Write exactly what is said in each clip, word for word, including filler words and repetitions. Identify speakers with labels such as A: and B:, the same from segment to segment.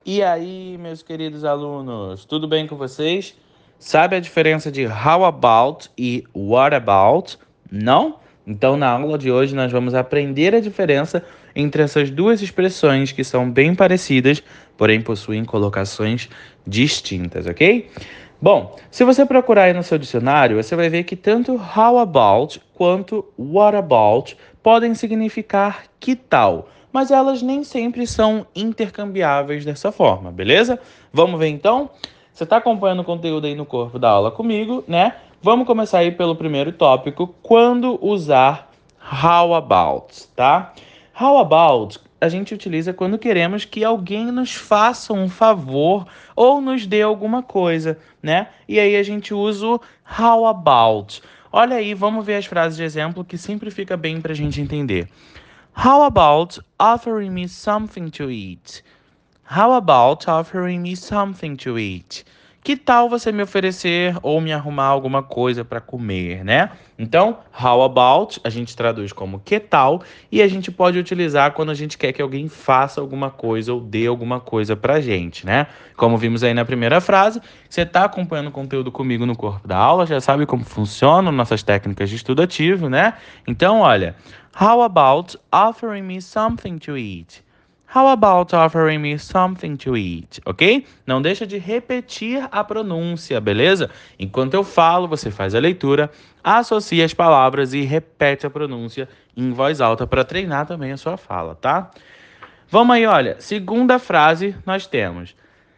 A: E aí, meus queridos alunos, tudo bem com vocês? Sabe a diferença de how about e what about? Não? Então, na aula de hoje, nós vamos aprender a diferença entre essas duas expressões que são bem parecidas, porém possuem colocações distintas, ok? Bom, se você procurar aí no seu dicionário, você vai ver que tanto how about quanto what about podem significar que tal, mas elas nem sempre são intercambiáveis dessa forma, beleza? Vamos ver então? Você está acompanhando o conteúdo aí no corpo da aula comigo, né? Vamos começar aí pelo primeiro tópico, quando usar how about, tá? How about a gente utiliza quando queremos que alguém nos faça um favor ou nos dê alguma coisa, né? E aí a gente usa o how about. Olha aí, vamos ver as frases de exemplo que sempre fica bem pra gente entender. How about offering me something to eat? How about offering me something to eat? Que tal você me oferecer ou me arrumar alguma coisa para comer, né? Então, how about a gente traduz como que tal e a gente pode utilizar quando a gente quer que alguém faça alguma coisa ou dê alguma coisa pra gente, né? Como vimos aí na primeira frase, você está acompanhando o conteúdo comigo no corpo da aula, já sabe como funcionam nossas técnicas de estudo ativo, né? Então, olha, how about offering me something to eat? How about offering me something to eat, ok? Não deixa de repetir a pronúncia, beleza? Enquanto eu falo, você faz a leitura, associa as palavras e repete a pronúncia em voz alta para treinar também a sua fala, tá? Vamos aí, olha. Segunda frase nós temos.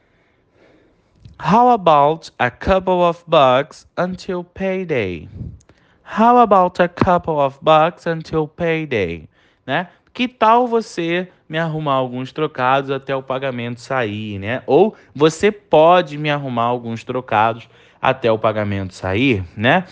A: How about a couple of bucks until payday? How about a couple of bucks until payday? Né? Que tal você me arrumar alguns trocados até o pagamento sair, né? Ou você pode me arrumar alguns trocados até o pagamento sair, né?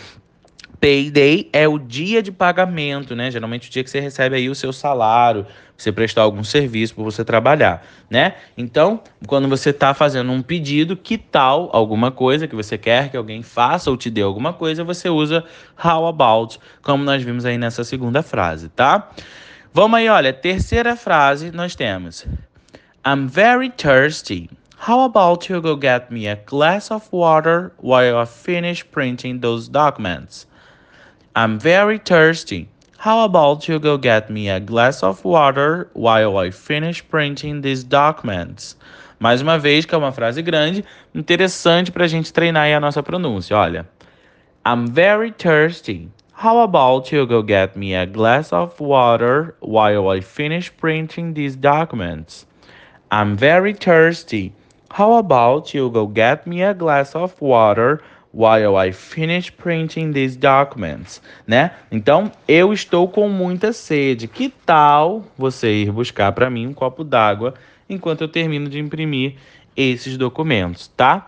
A: Payday é o dia de pagamento, né? Geralmente o dia que você recebe aí o seu salário, você prestar algum serviço para você trabalhar, né? Então, quando você está fazendo um pedido, que tal alguma coisa que você quer que alguém faça ou te dê alguma coisa, você usa how about, como nós vimos aí nessa segunda frase, tá? Vamos aí, olha, terceira frase nós temos. I'm very thirsty. How about you go get me a glass of water while I finish printing those documents? I'm very thirsty. How about you go get me a glass of water while I finish printing these documents? Mais uma vez, que é uma frase grande, interessante para a gente treinar aí a nossa pronúncia. Olha, I'm very thirsty. How about you go get me a glass of water while I finish printing these documents? I'm very thirsty. How about you go get me a glass of water while I finish printing these documents, né? Então, eu estou com muita sede. Que tal você ir buscar para mim um copo d'água enquanto eu termino de imprimir esses documentos, tá?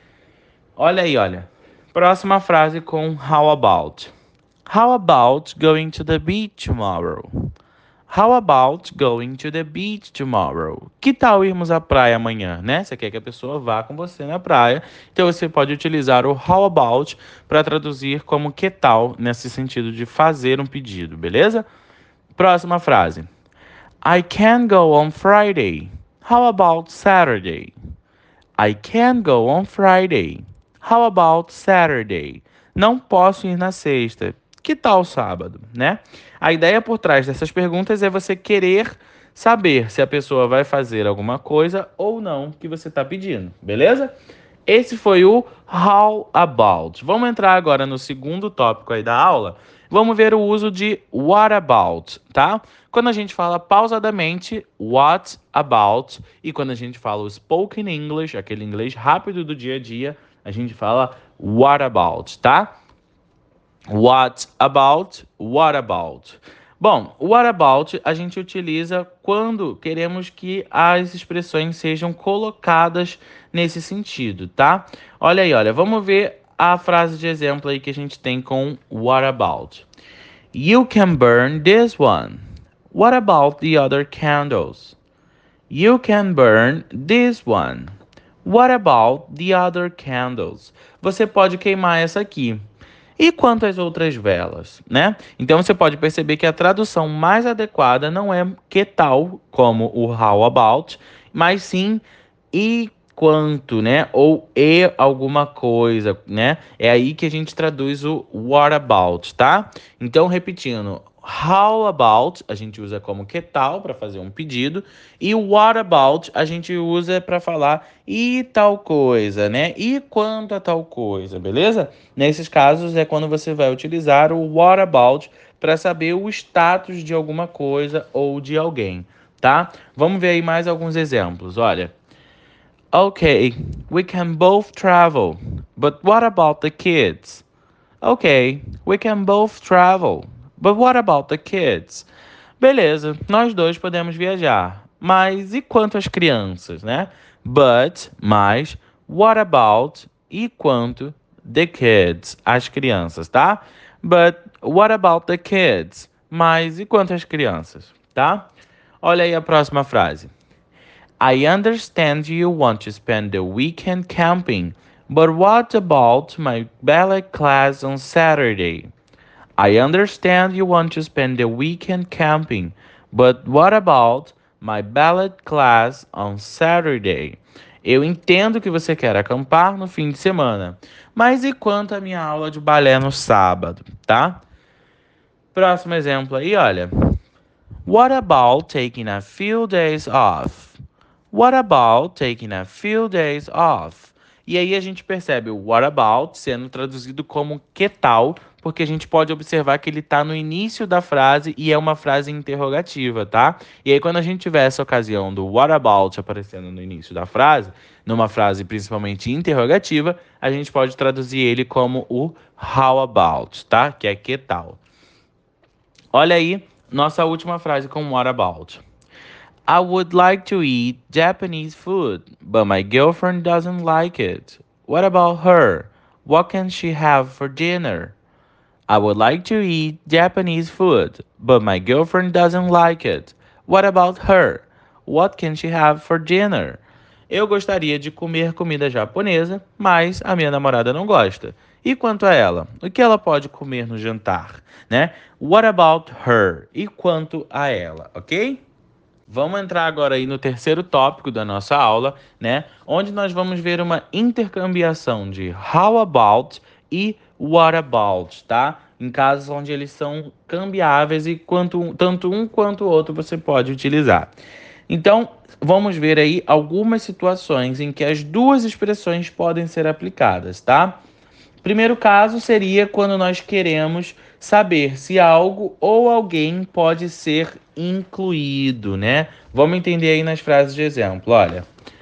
A: Olha aí, olha. Próxima frase com how about. How about going to the beach tomorrow? How about going to the beach tomorrow? Que tal irmos à praia amanhã, né? Você quer que a pessoa vá com você na praia, então você pode utilizar o how about para traduzir como que tal, nesse sentido de fazer um pedido, beleza? Próxima frase. I can go on Friday. How about Saturday? I can go on Friday. How about Saturday? Não posso ir na sexta. Que tal sábado, né? A ideia por trás dessas perguntas é você querer saber se a pessoa vai fazer alguma coisa ou não que você está pedindo, beleza? Esse foi o how about. Vamos entrar agora no segundo tópico aí da aula. Vamos ver o uso de what about, tá? Quando a gente fala pausadamente, what about, e quando a gente fala o spoken English, aquele inglês rápido do dia a dia, a gente fala what about, tá? What about, what about. Bom, o what about a gente utiliza quando queremos que as expressões sejam colocadas nesse sentido, tá? Olha aí, olha, vamos ver a frase de exemplo aí que a gente tem com what about. You can burn this one. What about the other candles? You can burn this one. What about the other candles? Você pode queimar essa aqui. E quanto às outras velas, né? Então você pode perceber que a tradução mais adequada não é que tal, como o how about, mas sim e quanto, né? Ou e alguma coisa, né? É aí que a gente traduz o what about, tá? Então, repetindo, how about a gente usa como que tal para fazer um pedido e o what about a gente usa para falar e tal coisa, né? E quanto a tal coisa, beleza? Nesses casos é quando você vai utilizar o what about para saber o status de alguma coisa ou de alguém, tá? Vamos ver aí mais alguns exemplos. Olha, okay, we can both travel, but what about the kids? Okay, we can both travel, but what about the kids? Beleza, nós dois podemos viajar, mas e quanto às crianças, né? But, mais, what about e quanto the kids, as crianças, tá? But what about the kids? Mas e quanto às crianças, tá? Olha aí a próxima frase. I understand you want to spend the weekend camping, but what about my ballet class on Saturday? I understand you want to spend the weekend camping, but what about my ballet class on Saturday? Eu entendo que você quer acampar no fim de semana, mas e quanto à minha aula de balé no sábado, tá? Próximo exemplo aí, olha. What about taking a few days off? What about taking a few days off? E aí a gente percebe o what about sendo traduzido como que tal, porque a gente pode observar que ele está no início da frase e é uma frase interrogativa, tá? E aí quando a gente tiver essa ocasião do what about aparecendo no início da frase, numa frase principalmente interrogativa, a gente pode traduzir ele como o how about, tá? Que é que tal. Olha aí, nossa última frase com what about. I would like to eat Japanese food, but my girlfriend doesn't like it. What about her? What can she have for dinner? I would like to eat Japanese food, but my girlfriend doesn't like it. What about her? What can she have for dinner? Eu gostaria de comer comida japonesa, mas a minha namorada não gosta. E quanto a ela? O que ela pode comer no jantar, né? What about her? E quanto a ela, ok? Vamos entrar agora aí no terceiro tópico da nossa aula, né? Onde nós vamos ver uma intercambiação de how about e what about, tá? Em casos onde eles são cambiáveis e quanto, tanto um quanto o outro você pode utilizar. Então, vamos ver aí algumas situações em que as duas expressões podem ser aplicadas, tá? Primeiro caso seria quando nós queremos saber se algo ou alguém pode ser incluído, né? Vamos entender aí nas frases de exemplo. Olha,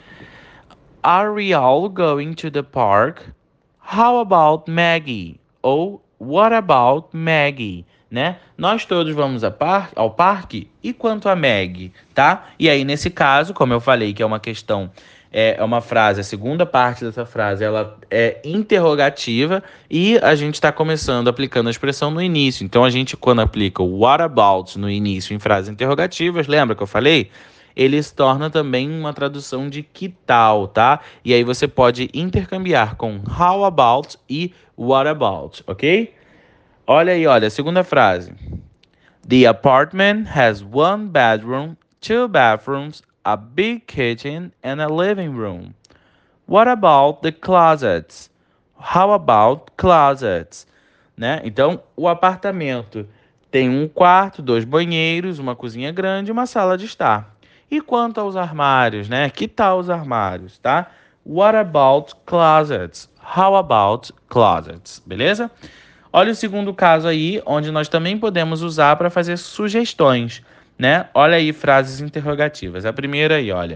A: are we all going to the park? How about Maggie? Ou what about Maggie? Né? Nós todos vamos par ao parque e quanto a Maggie, tá? E aí, nesse caso, como eu falei que é uma questão, é, é uma frase, a segunda parte dessa frase, ela é interrogativa e a gente está começando aplicando a expressão no início. Então, a gente, quando aplica o what about no início em frases interrogativas, lembra que eu falei? Ele se torna também uma tradução de que tal, tá? E aí você pode intercambiar com how about e what about, ok? Olha aí, olha, segunda frase. The apartment has one bedroom, two bathrooms, a big kitchen and a living room. What about the closets? How about closets? Né? Então, o apartamento tem um quarto, dois banheiros, uma cozinha grande e uma sala de estar. E quanto aos armários, né? Que tal os armários, tá? What about closets? How about closets? Beleza? Olha o segundo caso aí, onde nós também podemos usar para fazer sugestões, né? Olha aí frases interrogativas. A primeira aí, olha.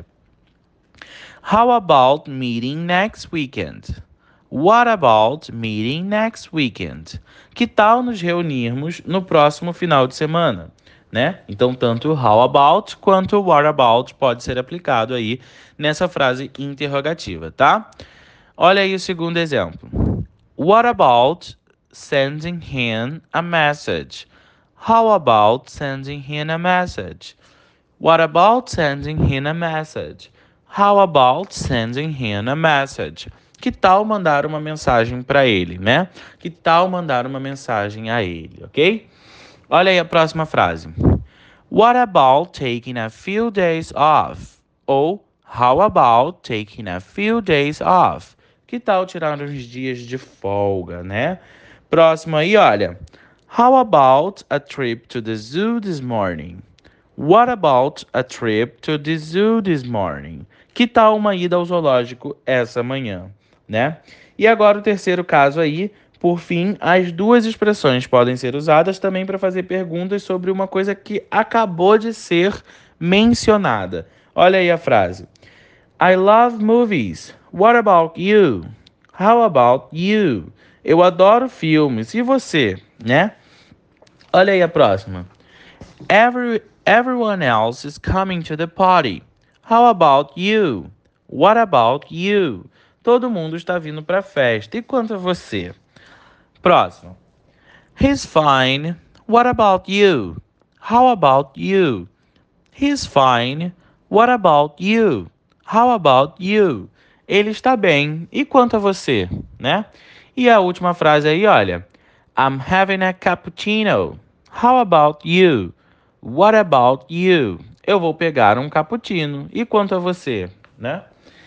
A: How about meeting next weekend? What about meeting next weekend? Que tal nos reunirmos no próximo final de semana? Né? Então, tanto how about quanto what about pode ser aplicado aí nessa frase interrogativa, tá? Olha aí o segundo exemplo. What about sending him a message? How about sending him a message? What about sending him a message? How about sending him a message? Que tal mandar uma mensagem para ele, né? Que tal mandar uma mensagem a ele, ok? Olha aí a próxima frase. What about taking a few days off? Ou How about taking a few days off? Que tal tirar uns dias de folga, né? Próximo aí, olha. How about a trip to the zoo this morning? What about a trip to the zoo this morning? Que tal uma ida ao zoológico essa manhã, né? E agora o terceiro caso aí, por fim, as duas expressões podem ser usadas também para fazer perguntas sobre uma coisa que acabou de ser mencionada. Olha aí a frase. I love movies. What about you? How about you? Eu adoro filmes. E você, né? Olha aí a próxima. Every, everyone else is coming to the party. How about you? What about you? Todo mundo está vindo para a festa. E quanto a você? Próximo. He's fine. What about you? How about you? He's fine. What about you? How about you? Ele está bem. E quanto a você, né? E a última frase aí, olha. I'm having a cappuccino. How about you? What about you? Eu vou pegar um cappuccino. E quanto a você, né?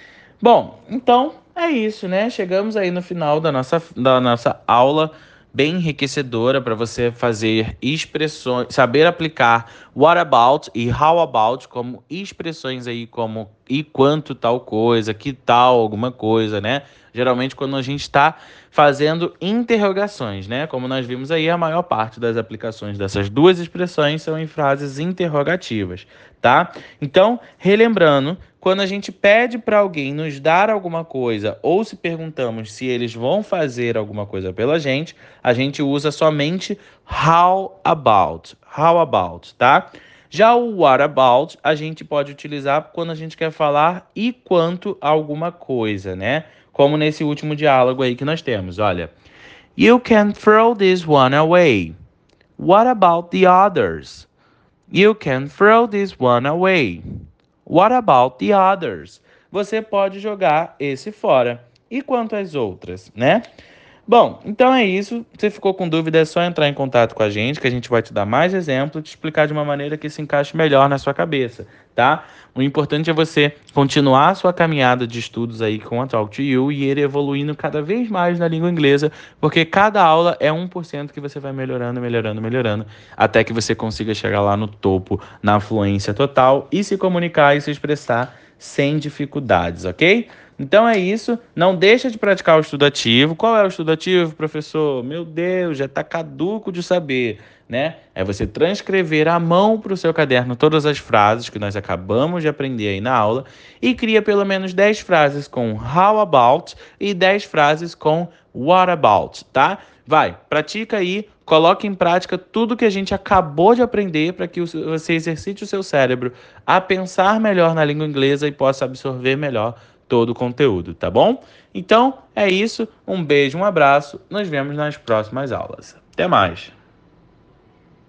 A: Bom, então é isso, né? Chegamos aí no final da nossa, da nossa aula bem enriquecedora para você fazer expressões, saber aplicar what about e how about como expressões aí como e quanto tal coisa, que tal alguma coisa, né? Geralmente quando a gente está fazendo interrogações, né? Como nós vimos aí, a maior parte das aplicações dessas duas expressões são em frases interrogativas, tá? Então, relembrando, quando a gente pede para alguém nos dar alguma coisa ou se perguntamos se eles vão fazer alguma coisa pela gente, a gente usa somente how about, how about, tá? Já o what about a gente pode utilizar quando a gente quer falar e quanto a alguma coisa, né? Como nesse último diálogo aí que nós temos, olha. You can throw this one away. What about the others? You can throw this one away. What about the others? Você pode jogar esse fora. E quanto às outras, né? Bom, então é isso. Se ficou com dúvida, é só entrar em contato com a gente, que a gente vai te dar mais exemplos, te explicar de uma maneira que se encaixe melhor na sua cabeça, tá? O importante é você continuar a sua caminhada de estudos aí com a Talk to You e ir evoluindo cada vez mais na língua inglesa, porque cada aula é um por cento que você vai melhorando, melhorando, melhorando, até que você consiga chegar lá no topo, na fluência total e se comunicar e se expressar sem dificuldades, ok? Então é isso, não deixa de praticar o estudo ativo. Qual é o estudo ativo, professor? Meu Deus, já está caduco de saber, né? É você transcrever à mão para o seu caderno todas as frases que nós acabamos de aprender aí na aula e cria pelo menos dez frases com how about e dez frases com what about, tá? Vai, pratica aí, coloque em prática tudo que a gente acabou de aprender para que você exercite o seu cérebro a pensar melhor na língua inglesa e possa absorver melhor todo o conteúdo, tá bom? Então, é isso. Um beijo, um abraço. Nos vemos nas próximas aulas. Até mais!